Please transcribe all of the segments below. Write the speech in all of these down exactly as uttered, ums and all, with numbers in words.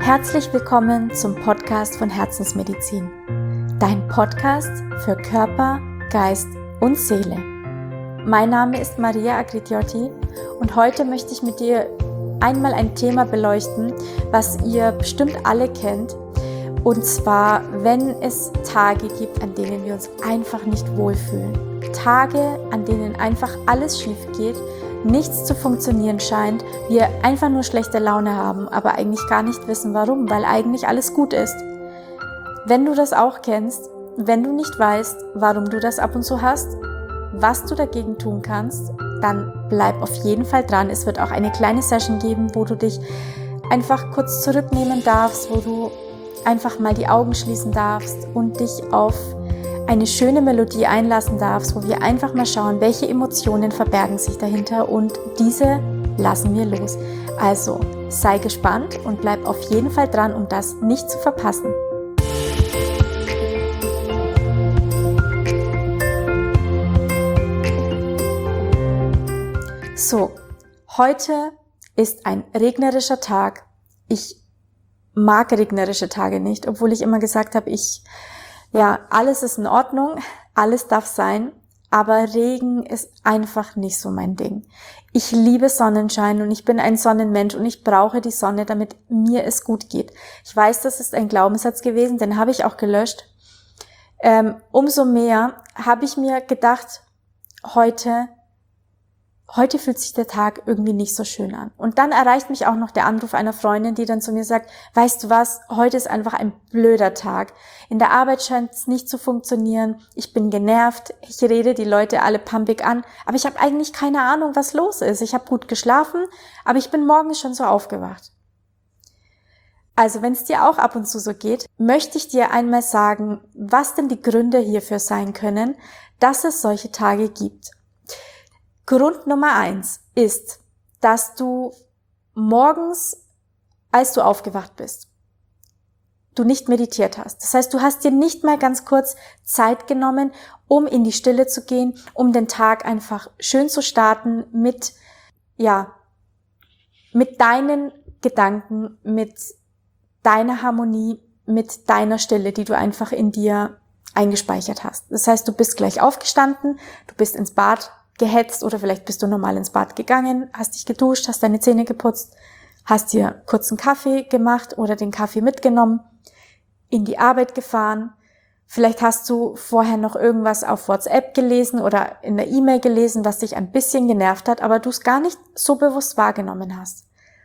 Herzlich willkommen zum Podcast von Herzensmedizin, dein Podcast für Körper, Geist und Seele. Mein Name ist Maria Agridiotti und heute möchte ich mit dir einmal ein Thema beleuchten, was ihr bestimmt alle kennt, und zwar, wenn es Tage gibt, an denen wir uns einfach nicht wohlfühlen. Tage, an denen einfach alles schief geht, nichts zu funktionieren scheint, wir einfach nur schlechte Laune haben, aber eigentlich gar nicht wissen warum, weil eigentlich alles gut ist. Wenn du das auch kennst, wenn du nicht weißt, warum du das ab und zu hast, was du dagegen tun kannst, dann bleib auf jeden Fall dran. Es wird auch eine kleine Session geben, wo du dich einfach kurz zurücknehmen darfst, wo du einfach mal die Augen schließen darfst und dich auf eine schöne Melodie einlassen darfst, wo wir einfach mal schauen, welche Emotionen verbergen sich dahinter, und diese lassen wir los. Also sei gespannt und bleib auf jeden Fall dran, um das nicht zu verpassen. So, heute ist ein regnerischer Tag. Ich mag regnerische Tage nicht, obwohl ich immer gesagt habe, ich Ja, alles ist in Ordnung, alles darf sein, aber Regen ist einfach nicht so mein Ding. Ich liebe Sonnenschein und ich bin ein Sonnenmensch und ich brauche die Sonne, damit mir es gut geht. Ich weiß, das ist ein Glaubenssatz gewesen, den habe ich auch gelöscht. Ähm, umso mehr habe ich mir gedacht, heute, heute fühlt sich der Tag irgendwie nicht so schön an. Und dann erreicht mich auch noch der Anruf einer Freundin, die dann zu mir sagt, weißt du was, heute ist einfach ein blöder Tag. In der Arbeit scheint es nicht zu funktionieren. Ich bin genervt. Ich rede die Leute alle pumpig an. Aber ich habe eigentlich keine Ahnung, was los ist. Ich habe gut geschlafen, aber ich bin morgens schon so aufgewacht. Also wenn es dir auch ab und zu so geht, möchte ich dir einmal sagen, was denn die Gründe hierfür sein können, dass es solche Tage gibt. Grund Nummer eins ist, dass du morgens, als du aufgewacht bist, du nicht meditiert hast. Das heißt, du hast dir nicht mal ganz kurz Zeit genommen, um in die Stille zu gehen, um den Tag einfach schön zu starten mit, ja, mit deinen Gedanken, mit deiner Harmonie, mit deiner Stille, die du einfach in dir eingespeichert hast. Das heißt, du bist gleich aufgestanden, du bist ins Bad gehetzt oder vielleicht bist du normal ins Bad gegangen, hast dich geduscht, hast deine Zähne geputzt, hast dir kurz einen Kaffee gemacht oder den Kaffee mitgenommen, in die Arbeit gefahren. Vielleicht hast du vorher noch irgendwas auf WhatsApp gelesen oder in der E-Mail gelesen, was dich ein bisschen genervt hat, aber du es gar nicht so bewusst wahrgenommen hast.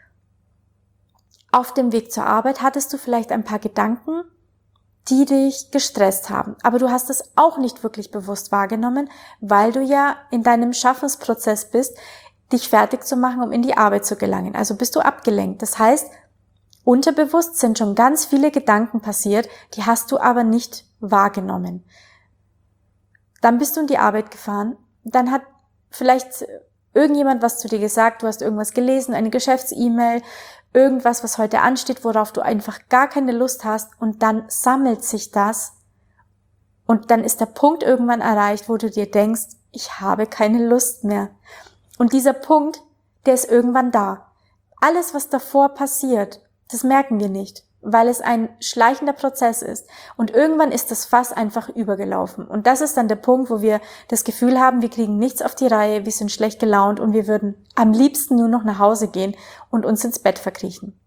Auf dem Weg zur Arbeit hattest du vielleicht ein paar Gedanken, die dich gestresst haben. Aber du hast es auch nicht wirklich bewusst wahrgenommen, weil du ja in deinem Schaffensprozess bist, dich fertig zu machen, um in die Arbeit zu gelangen. Also bist du abgelenkt. Das heißt, unterbewusst sind schon ganz viele Gedanken passiert, die hast du aber nicht wahrgenommen. Dann bist du in die Arbeit gefahren, dann hat vielleicht irgendjemand was zu dir gesagt, du hast irgendwas gelesen, eine Geschäfts-E-Mail, irgendwas, was heute ansteht, worauf du einfach gar keine Lust hast, und dann sammelt sich das und dann ist der Punkt irgendwann erreicht, wo du dir denkst, ich habe keine Lust mehr. Und dieser Punkt, der ist irgendwann da. Alles, was davor passiert, das merken wir nicht, weil es ein schleichender Prozess ist. Und irgendwann ist das Fass einfach übergelaufen. Und das ist dann der Punkt, wo wir das Gefühl haben, wir kriegen nichts auf die Reihe, wir sind schlecht gelaunt und wir würden am liebsten nur noch nach Hause gehen und uns ins Bett verkriechen.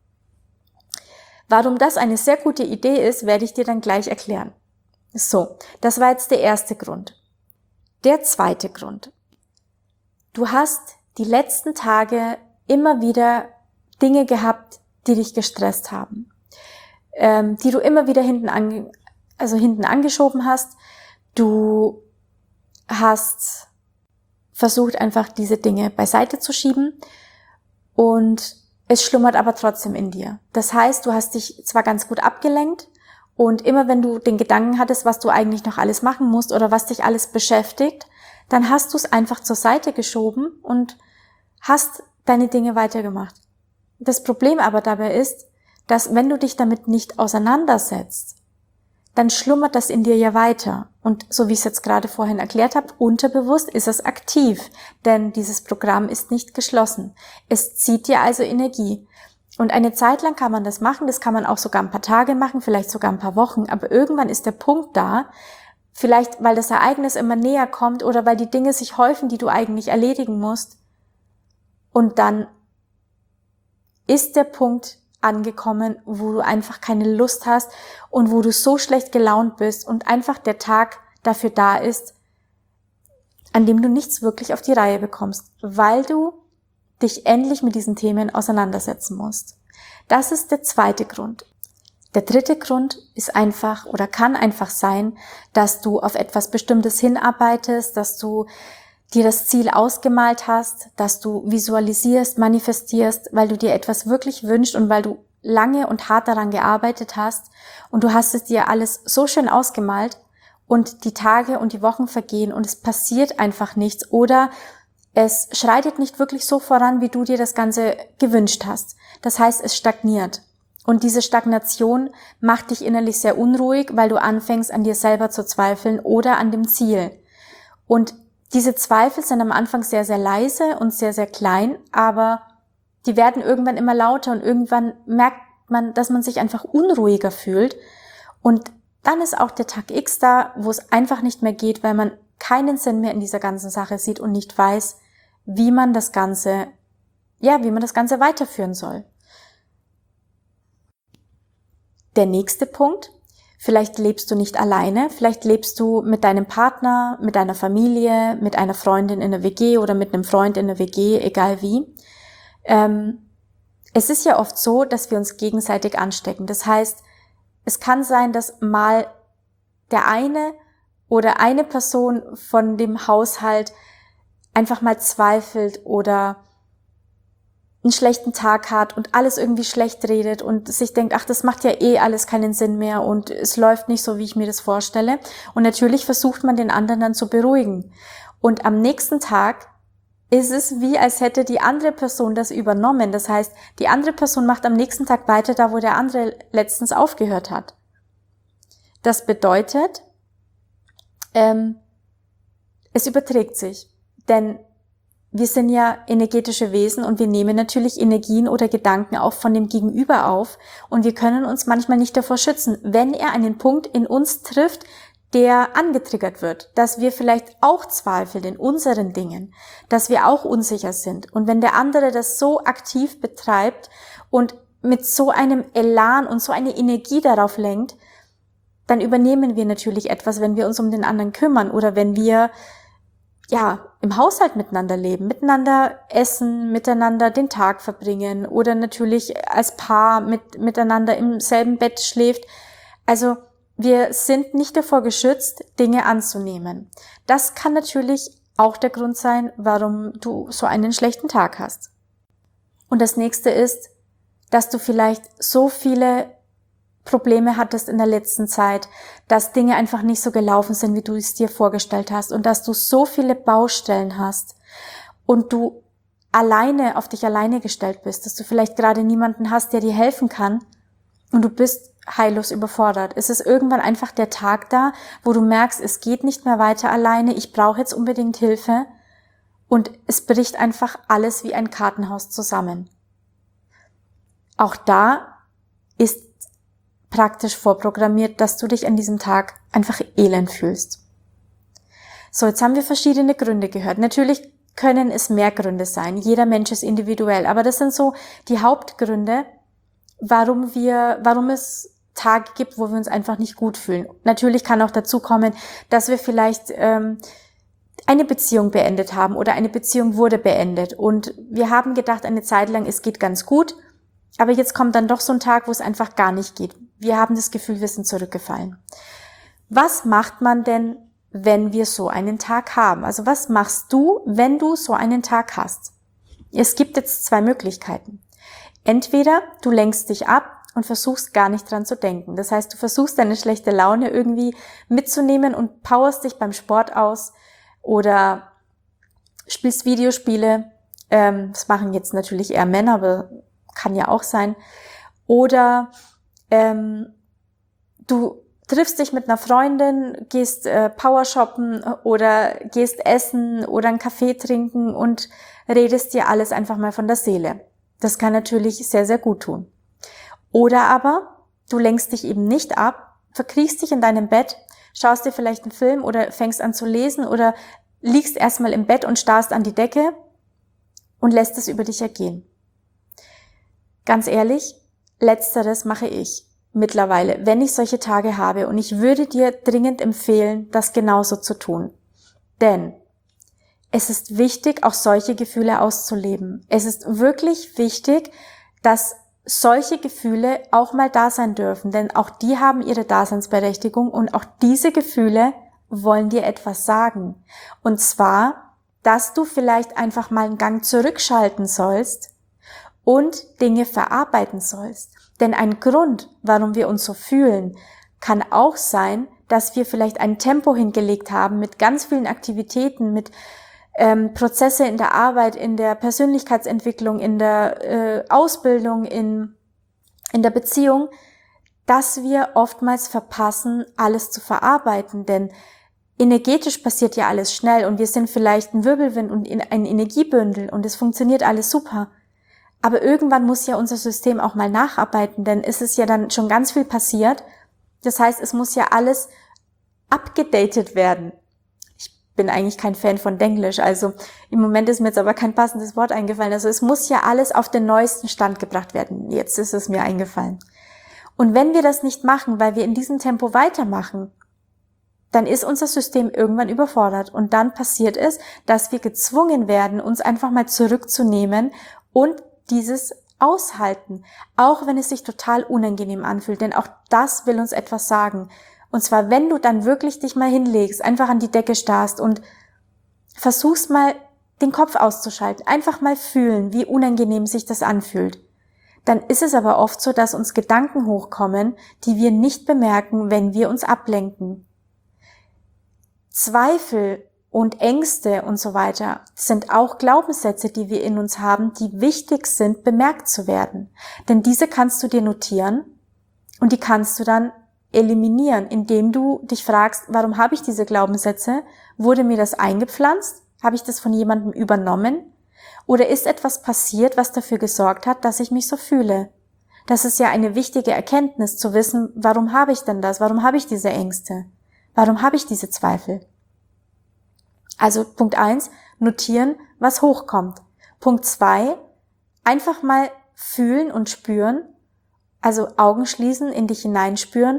Warum das eine sehr gute Idee ist, werde ich dir dann gleich erklären. So, das war jetzt der erste Grund. Der zweite Grund. Du hast die letzten Tage immer wieder Dinge gehabt, die dich gestresst haben, ähm, die du immer wieder hinten ange, also hinten angeschoben hast. Du hast versucht, einfach diese Dinge beiseite zu schieben, und es schlummert aber trotzdem in dir. Das heißt, du hast dich zwar ganz gut abgelenkt, und immer wenn du den Gedanken hattest, was du eigentlich noch alles machen musst oder was dich alles beschäftigt, dann hast du es einfach zur Seite geschoben und hast deine Dinge weitergemacht. Das Problem aber dabei ist, dass wenn du dich damit nicht auseinandersetzt, dann schlummert das in dir ja weiter. Und so wie ich es jetzt gerade vorhin erklärt habe, unterbewusst ist es aktiv, denn dieses Programm ist nicht geschlossen. Es zieht dir also Energie. Und eine Zeit lang kann man das machen, das kann man auch sogar ein paar Tage machen, vielleicht sogar ein paar Wochen, aber irgendwann ist der Punkt da, vielleicht weil das Ereignis immer näher kommt oder weil die Dinge sich häufen, die du eigentlich erledigen musst. Und dann ist der Punkt angekommen, wo du einfach keine Lust hast und wo du so schlecht gelaunt bist und einfach der Tag dafür da ist, an dem du nichts wirklich auf die Reihe bekommst, weil du dich endlich mit diesen Themen auseinandersetzen musst. Das ist der zweite Grund. Der dritte Grund ist einfach oder kann einfach sein, dass du auf etwas Bestimmtes hinarbeitest, dass du dir das Ziel ausgemalt hast, dass du visualisierst, manifestierst, weil du dir etwas wirklich wünschst und weil du lange und hart daran gearbeitet hast und du hast es dir alles so schön ausgemalt und die Tage und die Wochen vergehen und es passiert einfach nichts oder es schreitet nicht wirklich so voran, wie du dir das Ganze gewünscht hast. Das heißt, es stagniert. Und diese Stagnation macht dich innerlich sehr unruhig, weil du anfängst, an dir selber zu zweifeln oder an dem Ziel. Und diese Zweifel sind am Anfang sehr, sehr leise und sehr, sehr klein, aber die werden irgendwann immer lauter und irgendwann merkt man, dass man sich einfach unruhiger fühlt. Und dann ist auch der Tag X da, wo es einfach nicht mehr geht, weil man keinen Sinn mehr in dieser ganzen Sache sieht und nicht weiß, wie man das Ganze, ja, wie man das Ganze weiterführen soll. Der nächste Punkt, vielleicht lebst du nicht alleine, vielleicht lebst du mit deinem Partner, mit deiner Familie, mit einer Freundin in der W G oder mit einem Freund in der W G, egal wie. Ähm, es ist ja oft so, dass wir uns gegenseitig anstecken. Das heißt, es kann sein, dass mal der eine oder eine Person von dem Haushalt einfach mal zweifelt oder einen schlechten Tag hat und alles irgendwie schlecht redet und sich denkt, ach, das macht ja eh alles keinen Sinn mehr und es läuft nicht so, wie ich mir das vorstelle. Und natürlich versucht man den anderen dann zu beruhigen. Und am nächsten Tag ist es wie, als hätte die andere Person das übernommen. Das heißt, die andere Person macht am nächsten Tag weiter, da wo der andere letztens aufgehört hat. Das bedeutet, ähm, es überträgt sich. Denn wir sind ja energetische Wesen und wir nehmen natürlich Energien oder Gedanken auch von dem Gegenüber auf und wir können uns manchmal nicht davor schützen, wenn er einen Punkt in uns trifft, der angetriggert wird, dass wir vielleicht auch zweifeln in unseren Dingen, dass wir auch unsicher sind. Und wenn der andere das so aktiv betreibt und mit so einem Elan und so eine Energie darauf lenkt, dann übernehmen wir natürlich etwas, wenn wir uns um den anderen kümmern oder wenn wir ja, im Haushalt miteinander leben, miteinander essen, miteinander den Tag verbringen oder natürlich als Paar mit, miteinander im selben Bett schläft. Also wir sind nicht davor geschützt, Dinge anzunehmen. Das kann natürlich auch der Grund sein, warum du so einen schlechten Tag hast. Und das nächste ist, dass du vielleicht so viele Probleme hattest in der letzten Zeit, dass Dinge einfach nicht so gelaufen sind, wie du es dir vorgestellt hast und dass du so viele Baustellen hast und du alleine auf dich alleine gestellt bist, dass du vielleicht gerade niemanden hast, der dir helfen kann und du bist heillos überfordert. Es ist irgendwann einfach der Tag da, wo du merkst, es geht nicht mehr weiter alleine, ich brauche jetzt unbedingt Hilfe und es bricht einfach alles wie ein Kartenhaus zusammen. Auch da ist praktisch vorprogrammiert, dass du dich an diesem Tag einfach elend fühlst. So, jetzt haben wir verschiedene Gründe gehört. Natürlich können es mehr Gründe sein. Jeder Mensch ist individuell. Aber das sind so die Hauptgründe, warum wir, warum es Tage gibt, wo wir uns einfach nicht gut fühlen. Natürlich kann auch dazu kommen, dass wir vielleicht ähm, eine Beziehung beendet haben oder eine Beziehung wurde beendet und wir haben gedacht, eine Zeit lang, es geht ganz gut, aber jetzt kommt dann doch so ein Tag, wo es einfach gar nicht geht. Wir haben das Gefühl, wir sind zurückgefallen. Was macht man denn, wenn wir so einen Tag haben? Also was machst du, wenn du so einen Tag hast? Es gibt jetzt zwei Möglichkeiten. Entweder du lenkst dich ab und versuchst gar nicht dran zu denken. Das heißt, du versuchst deine schlechte Laune irgendwie mitzunehmen und powerst dich beim Sport aus oder spielst Videospiele. Ähm, das machen jetzt natürlich eher Männer, aber kann ja auch sein. Oder ähm, du triffst dich mit einer Freundin, gehst äh, Power shoppen oder gehst essen oder einen Kaffee trinken und redest dir alles einfach mal von der Seele. Das kann natürlich sehr, sehr gut tun. Oder aber du lenkst dich eben nicht ab, verkriechst dich in deinem Bett, schaust dir vielleicht einen Film oder fängst an zu lesen oder liegst erstmal im Bett und starrst an die Decke und lässt es über dich ergehen. Ganz ehrlich, letzteres mache ich mittlerweile, wenn ich solche Tage habe, und ich würde dir dringend empfehlen, das genauso zu tun. Denn es ist wichtig, auch solche Gefühle auszuleben. Es ist wirklich wichtig, dass solche Gefühle auch mal da sein dürfen, denn auch die haben ihre Daseinsberechtigung und auch diese Gefühle wollen dir etwas sagen. Und zwar, dass du vielleicht einfach mal einen Gang zurückschalten sollst und Dinge verarbeiten sollst. Denn ein Grund, warum wir uns so fühlen, kann auch sein, dass wir vielleicht ein Tempo hingelegt haben mit ganz vielen Aktivitäten, mit ähm, Prozesse in der Arbeit, in der Persönlichkeitsentwicklung, in der äh, Ausbildung, in, in der Beziehung, dass wir oftmals verpassen, alles zu verarbeiten. Denn energetisch passiert ja alles schnell und wir sind vielleicht ein Wirbelwind und ein Energiebündel und es funktioniert alles super. Aber irgendwann muss ja unser System auch mal nacharbeiten, denn es ist ja dann schon ganz viel passiert. Das heißt, es muss ja alles abgedatet werden. Ich bin eigentlich kein Fan von Denglisch, also im Moment ist mir jetzt aber kein passendes Wort eingefallen. Also es muss ja alles auf den neuesten Stand gebracht werden. Jetzt ist es mir eingefallen. Und wenn wir das nicht machen, weil wir in diesem Tempo weitermachen, dann ist unser System irgendwann überfordert. Und dann passiert es, dass wir gezwungen werden, uns einfach mal zurückzunehmen und dieses aushalten, auch wenn es sich total unangenehm anfühlt, denn auch das will uns etwas sagen. Und zwar, wenn du dann wirklich dich mal hinlegst, einfach an die Decke starrst und versuchst mal den Kopf auszuschalten, einfach mal fühlen, wie unangenehm sich das anfühlt, dann ist es aber oft so, dass uns Gedanken hochkommen, die wir nicht bemerken, wenn wir uns ablenken. Zweifel und Ängste und so weiter sind auch Glaubenssätze, die wir in uns haben, die wichtig sind, bemerkt zu werden. Denn diese kannst du dir notieren und die kannst du dann eliminieren, indem du dich fragst, warum habe ich diese Glaubenssätze? Wurde mir das eingepflanzt? Habe ich das von jemandem übernommen? Oder ist etwas passiert, was dafür gesorgt hat, dass ich mich so fühle? Das ist ja eine wichtige Erkenntnis, zu wissen, warum habe ich denn das? Warum habe ich diese Ängste? Warum habe ich diese Zweifel? Also Punkt eins, notieren, was hochkommt. Punkt zwei, einfach mal fühlen und spüren, also Augen schließen, in dich hineinspüren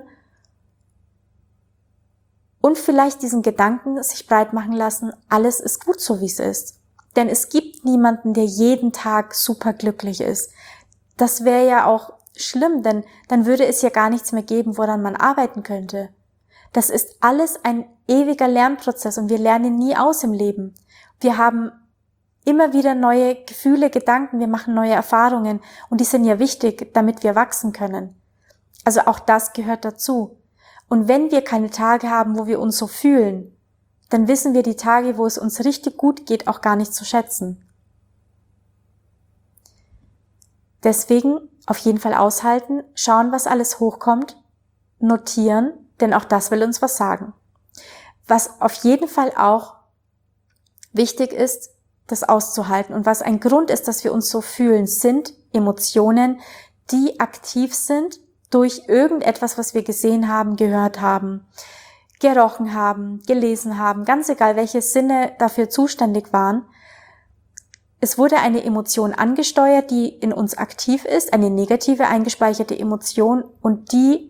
und vielleicht diesen Gedanken sich breit machen lassen, alles ist gut so, wie es ist. Denn es gibt niemanden, der jeden Tag super glücklich ist. Das wäre ja auch schlimm, denn dann würde es ja gar nichts mehr geben, woran man arbeiten könnte. Das ist alles ein ewiger Lernprozess und wir lernen nie aus im Leben. Wir haben immer wieder neue Gefühle, Gedanken, wir machen neue Erfahrungen und die sind ja wichtig, damit wir wachsen können. Also auch das gehört dazu. Und wenn wir keine Tage haben, wo wir uns so fühlen, dann wissen wir die Tage, wo es uns richtig gut geht, auch gar nicht zu schätzen. Deswegen auf jeden Fall aushalten, schauen, was alles hochkommt, notieren, denn auch das will uns was sagen. Was auf jeden Fall auch wichtig ist, das auszuhalten und was ein Grund ist, dass wir uns so fühlen, sind Emotionen, die aktiv sind durch irgendetwas, was wir gesehen haben, gehört haben, gerochen haben, gelesen haben, ganz egal, welche Sinne dafür zuständig waren. Es wurde eine Emotion angesteuert, die in uns aktiv ist, eine negative eingespeicherte Emotion und die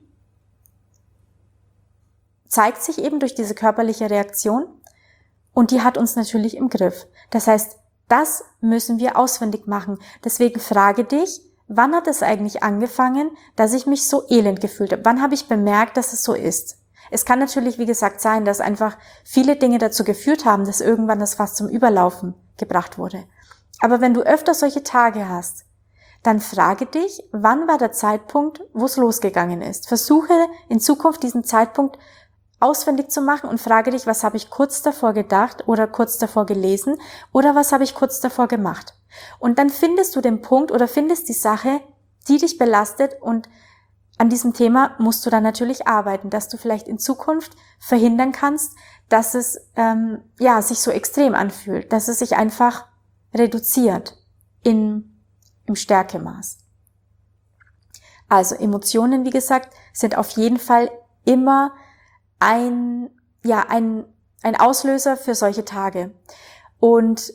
zeigt sich eben durch diese körperliche Reaktion und die hat uns natürlich im Griff. Das heißt, das müssen wir auswendig machen. Deswegen frage dich, wann hat es eigentlich angefangen, dass ich mich so elend gefühlt habe? Wann habe ich bemerkt, dass es so ist? Es kann natürlich, wie gesagt, sein, dass einfach viele Dinge dazu geführt haben, dass irgendwann das Fass zum Überlaufen gebracht wurde. Aber wenn du öfter solche Tage hast, dann frage dich, wann war der Zeitpunkt, wo es losgegangen ist? Versuche in Zukunft diesen Zeitpunkt auswendig zu machen und frage dich, was habe ich kurz davor gedacht oder kurz davor gelesen oder was habe ich kurz davor gemacht? Und dann findest du den Punkt oder findest die Sache, die dich belastet und an diesem Thema musst du dann natürlich arbeiten, dass du vielleicht in Zukunft verhindern kannst, dass es ähm, ja sich so extrem anfühlt, dass es sich einfach reduziert in im Stärkemaß. Also Emotionen, wie gesagt, sind auf jeden Fall immer ein, ja, ein, ein Auslöser für solche Tage. Und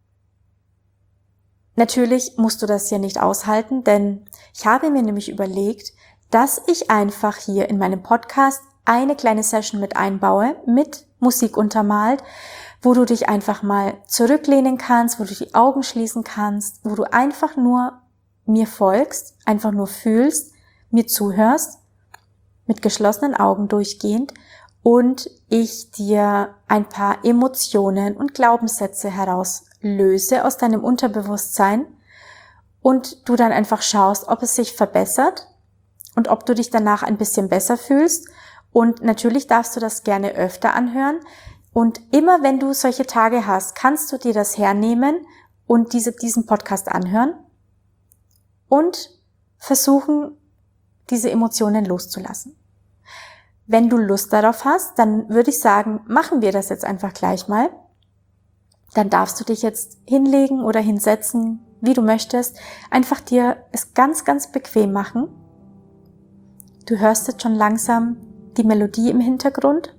natürlich musst du das ja nicht aushalten, denn ich habe mir nämlich überlegt, dass ich einfach hier in meinem Podcast eine kleine Session mit einbaue, mit Musik untermalt, wo du dich einfach mal zurücklehnen kannst, wo du die Augen schließen kannst, wo du einfach nur mir folgst, einfach nur fühlst, mir zuhörst, mit geschlossenen Augen durchgehend und ich dir ein paar Emotionen und Glaubenssätze herauslöse aus deinem Unterbewusstsein und du dann einfach schaust, ob es sich verbessert und ob du dich danach ein bisschen besser fühlst. Und natürlich darfst du das gerne öfter anhören. Und immer wenn du solche Tage hast, kannst du dir das hernehmen und diese, diesen Podcast anhören und versuchen, diese Emotionen loszulassen. Wenn du Lust darauf hast, dann würde ich sagen, machen wir das jetzt einfach gleich mal. Dann darfst du dich jetzt hinlegen oder hinsetzen, wie du möchtest. Einfach dir es ganz, ganz bequem machen. Du hörst jetzt schon langsam die Melodie im Hintergrund.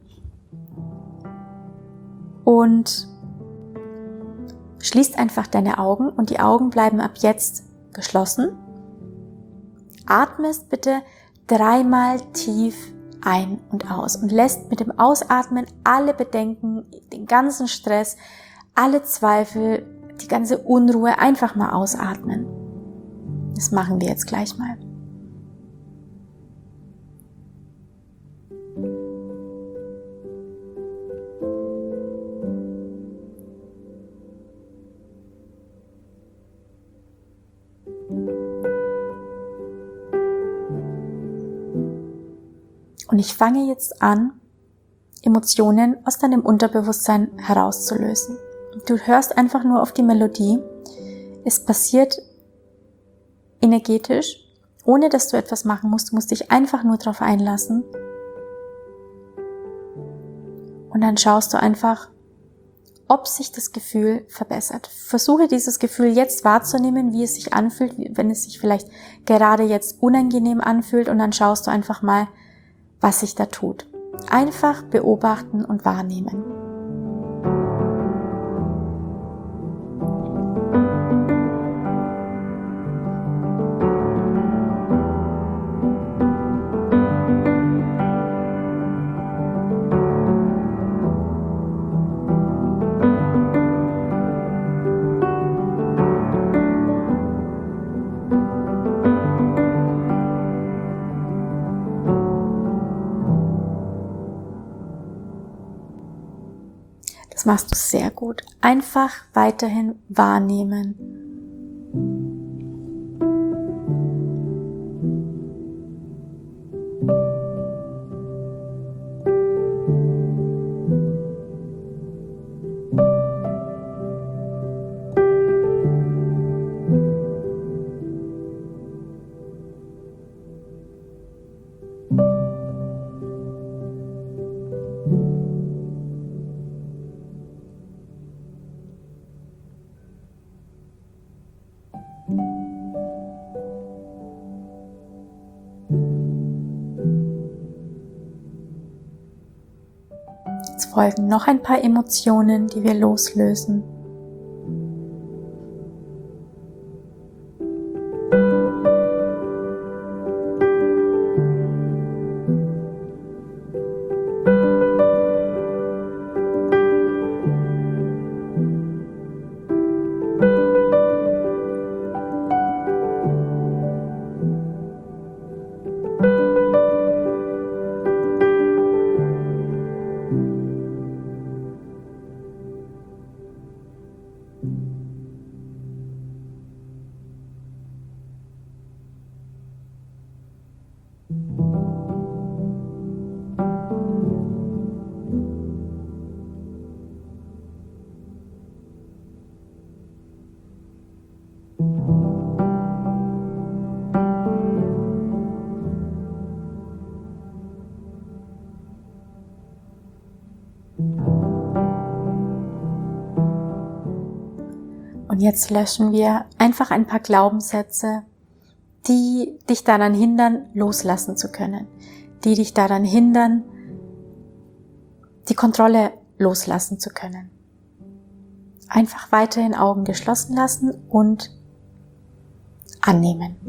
Und schließt einfach deine Augen und die Augen bleiben ab jetzt geschlossen. Atmest bitte dreimal tief ein und aus und lässt mit dem Ausatmen alle Bedenken, den ganzen Stress, alle Zweifel, die ganze Unruhe einfach mal ausatmen. Das machen wir jetzt gleich mal. Und ich fange jetzt an, Emotionen aus deinem Unterbewusstsein herauszulösen. Du hörst einfach nur auf die Melodie. Es passiert energetisch, ohne dass du etwas machen musst. Du musst dich einfach nur darauf einlassen. Und dann schaust du einfach, ob sich das Gefühl verbessert. Versuche dieses Gefühl jetzt wahrzunehmen, wie es sich anfühlt, wenn es sich vielleicht gerade jetzt unangenehm anfühlt. Und dann schaust du einfach mal, was sich da tut. Einfach beobachten und wahrnehmen. Das machst du sehr gut. Einfach weiterhin wahrnehmen. Jetzt folgen noch ein paar Emotionen, die wir loslösen. Und jetzt löschen wir einfach ein paar Glaubenssätze, die dich daran hindern, loslassen zu können, die dich daran hindern, die Kontrolle loslassen zu können. Einfach weiterhin Augen geschlossen lassen und annehmen.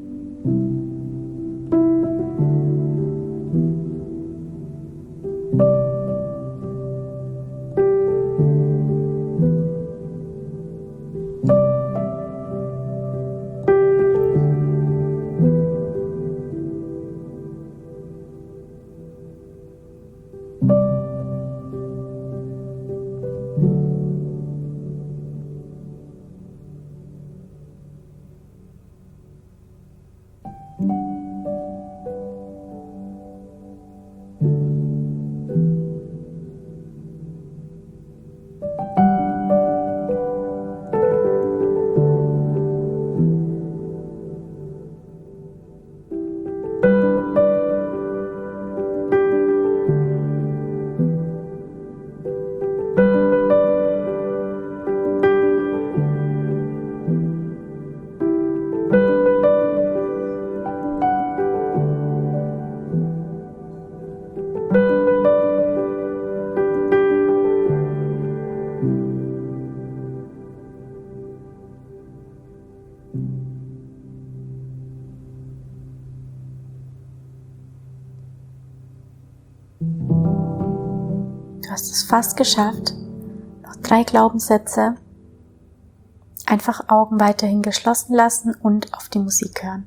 Du hast es fast geschafft. Noch drei Glaubenssätze. Einfach Augen weiterhin geschlossen lassen und auf die Musik hören.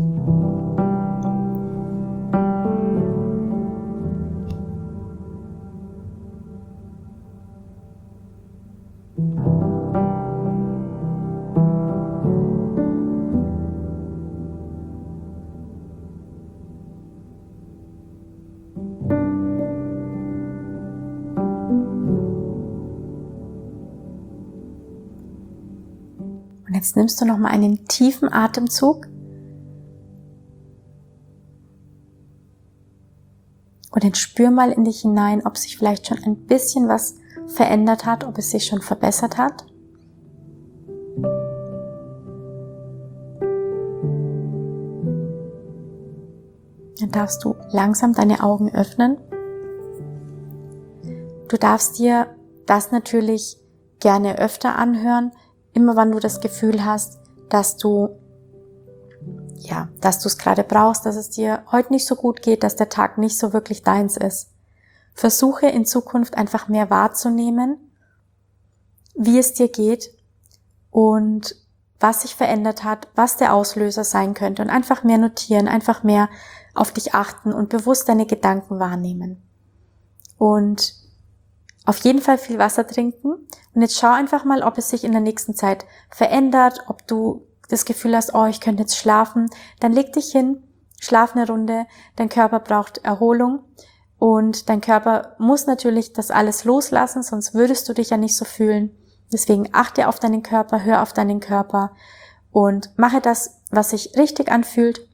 Und jetzt nimmst du nochmal einen tiefen Atemzug und dann spür mal in dich hinein, ob sich vielleicht schon ein bisschen was verändert hat, ob es sich schon verbessert hat. Dann darfst du langsam deine Augen öffnen. Du darfst dir das natürlich gerne öfter anhören, immer wann du das Gefühl hast, dass du, ja, dass du es gerade brauchst, dass es dir heute nicht so gut geht, dass der Tag nicht so wirklich deins ist. Versuche in Zukunft einfach mehr wahrzunehmen, wie es dir geht und was sich verändert hat, was der Auslöser sein könnte und einfach mehr notieren, einfach mehr auf dich achten und bewusst deine Gedanken wahrnehmen. Und auf jeden Fall viel Wasser trinken und jetzt schau einfach mal, ob es sich in der nächsten Zeit verändert, ob du das Gefühl hast, oh, ich könnte jetzt schlafen, dann leg dich hin, schlaf eine Runde, dein Körper braucht Erholung und dein Körper muss natürlich das alles loslassen, sonst würdest du dich ja nicht so fühlen. Deswegen achte auf deinen Körper, hör auf deinen Körper und mache das, was sich richtig anfühlt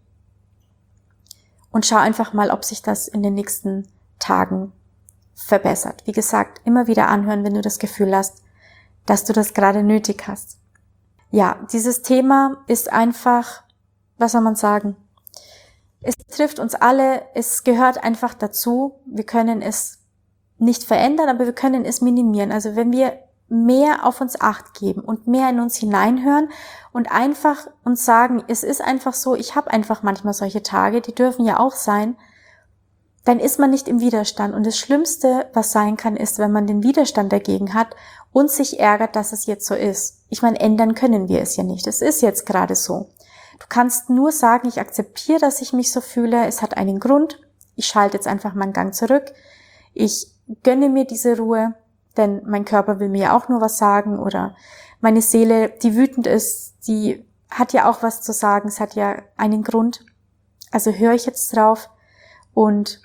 und schau einfach mal, ob sich das in den nächsten Tagen verbessert. Wie gesagt, immer wieder anhören, wenn du das Gefühl hast, dass du das gerade nötig hast. Ja, dieses Thema ist einfach, was soll man sagen? Es trifft uns alle, es gehört einfach dazu. Wir können es nicht verändern, aber wir können es minimieren. Also wenn wir mehr auf uns Acht geben und mehr in uns hineinhören und einfach uns sagen, es ist einfach so, ich habe einfach manchmal solche Tage, die dürfen ja auch sein, dann ist man nicht im Widerstand. Und das Schlimmste, was sein kann, ist, wenn man den Widerstand dagegen hat und sich ärgert, dass es jetzt so ist. Ich meine, ändern können wir es ja nicht. Es ist jetzt gerade so. Du kannst nur sagen, ich akzeptiere, dass ich mich so fühle. Es hat einen Grund. Ich schalte jetzt einfach meinen Gang zurück. Ich gönne mir diese Ruhe, denn mein Körper will mir ja auch nur was sagen. Oder meine Seele, die wütend ist, die hat ja auch was zu sagen. Es hat ja einen Grund. Also höre ich jetzt drauf und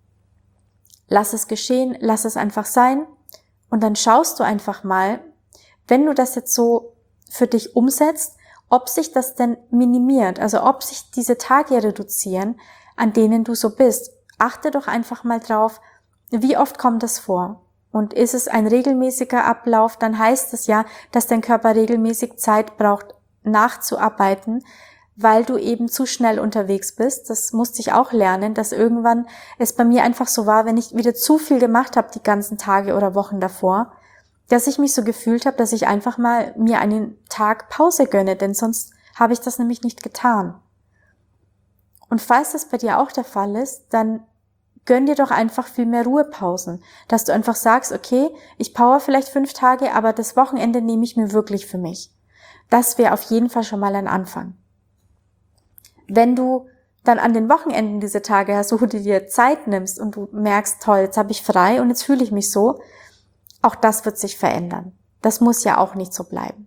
lass es geschehen, lass es einfach sein und dann schaust du einfach mal, wenn du das jetzt so für dich umsetzt, ob sich das denn minimiert, also ob sich diese Tage reduzieren, an denen du so bist. Achte doch einfach mal drauf, wie oft kommt das vor Und ist es ein regelmäßiger Ablauf, dann heißt es ja, dass dein Körper regelmäßig Zeit braucht, nachzuarbeiten, weil du eben zu schnell unterwegs bist. Das musste ich auch lernen, dass irgendwann es bei mir einfach so war, wenn ich wieder zu viel gemacht habe die ganzen Tage oder Wochen davor, dass ich mich so gefühlt habe, dass ich einfach mal mir einen Tag Pause gönne, denn sonst habe ich das nämlich nicht getan. Und falls das bei dir auch der Fall ist, dann gönn dir doch einfach viel mehr Ruhepausen, dass du einfach sagst, okay, ich power vielleicht fünf Tage, aber das Wochenende nehme ich mir wirklich für mich. Das wäre auf jeden Fall schon mal ein Anfang. Wenn du dann an den Wochenenden diese Tage hast, wo du dir Zeit nimmst und du merkst, toll, jetzt habe ich frei und jetzt fühle ich mich so, auch das wird sich verändern. Das muss ja auch nicht so bleiben.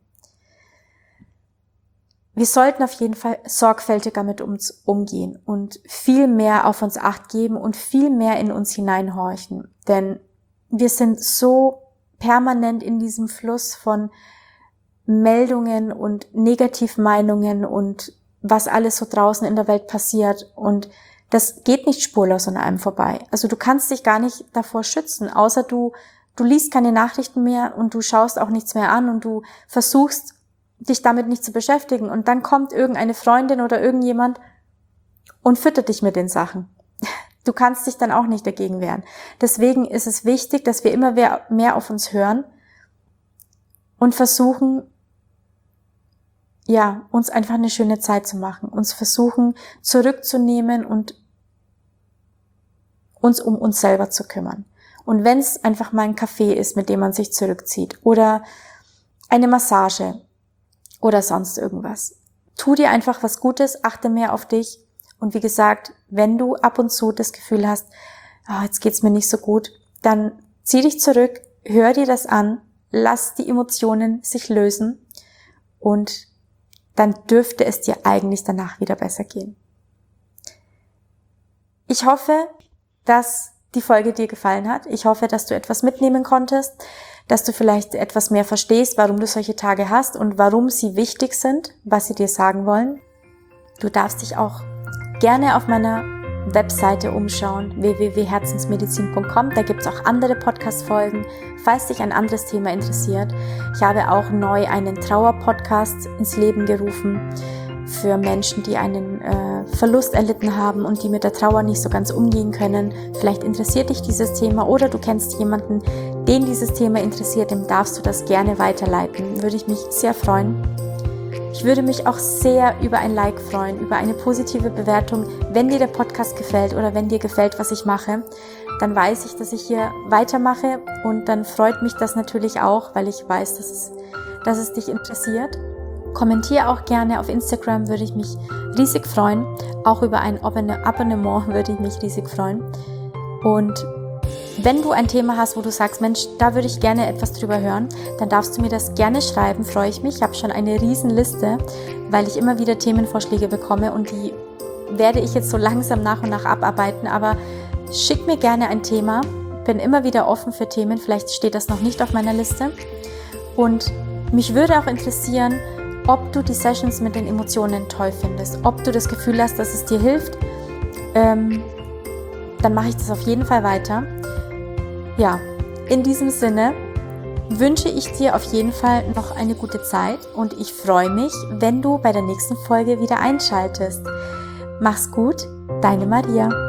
Wir sollten auf jeden Fall sorgfältiger mit uns umgehen und viel mehr auf uns Acht geben und viel mehr in uns hineinhorchen. Denn wir sind so permanent in diesem Fluss von Meldungen und Negativmeinungen und was alles so draußen in der Welt passiert. Und das geht nicht spurlos an einem vorbei. Also du kannst dich gar nicht davor schützen, außer du, du liest keine Nachrichten mehr und du schaust auch nichts mehr an und du versuchst, dich damit nicht zu beschäftigen. Und dann kommt irgendeine Freundin oder irgendjemand und füttert dich mit den Sachen. Du kannst dich dann auch nicht dagegen wehren. Deswegen ist es wichtig, dass wir immer mehr auf uns hören und versuchen, ja, uns einfach eine schöne Zeit zu machen, uns versuchen zurückzunehmen und uns um uns selber zu kümmern. Und wenn es einfach mal ein Kaffee ist, mit dem man sich zurückzieht oder eine Massage oder sonst irgendwas, tu dir einfach was Gutes, achte mehr auf dich und wie gesagt, wenn du ab und zu das Gefühl hast, oh, jetzt geht's mir nicht so gut, dann zieh dich zurück, hör dir das an, lass die Emotionen sich lösen und dann dürfte es dir eigentlich danach wieder besser gehen. Ich hoffe, dass die Folge dir gefallen hat. Ich hoffe, dass du etwas mitnehmen konntest, dass du vielleicht etwas mehr verstehst, warum du solche Tage hast und warum sie wichtig sind, was sie dir sagen wollen. Du darfst dich auch gerne auf meiner Webseite umschauen, w w w punkt herzensmedizin punkt com. Da gibt es auch andere Podcast-Folgen, falls dich ein anderes Thema interessiert. Ich habe auch neu einen Trauer-Podcast ins Leben gerufen für Menschen, die einen äh, Verlust erlitten haben und die mit der Trauer nicht so ganz umgehen können. Vielleicht interessiert dich dieses Thema oder du kennst jemanden, den dieses Thema interessiert, dem darfst du das gerne weiterleiten. Würde ich mich sehr freuen. Ich würde mich auch sehr über ein Like freuen, über eine positive Bewertung. Wenn dir der Podcast gefällt oder wenn dir gefällt, was ich mache, dann weiß ich, dass ich hier weitermache und dann freut mich das natürlich auch, weil ich weiß, dass es, dass es dich interessiert. Kommentiere auch gerne auf Instagram, würde ich mich riesig freuen. Auch über ein Abonnement würde ich mich riesig freuen. Und wenn du ein Thema hast, wo du sagst, Mensch, da würde ich gerne etwas drüber hören, dann darfst du mir das gerne schreiben, freue ich mich. Ich habe schon eine riesen Liste, weil ich immer wieder Themenvorschläge bekomme und die werde ich jetzt so langsam nach und nach abarbeiten, aber schick mir gerne ein Thema, bin immer wieder offen für Themen, vielleicht steht das noch nicht auf meiner Liste und mich würde auch interessieren, ob du die Sessions mit den Emotionen toll findest, ob du das Gefühl hast, dass es dir hilft, ähm, dann mache ich das auf jeden Fall weiter. Ja, in diesem Sinne wünsche ich dir auf jeden Fall noch eine gute Zeit und ich freue mich, wenn du bei der nächsten Folge wieder einschaltest. Mach's gut, deine Maria.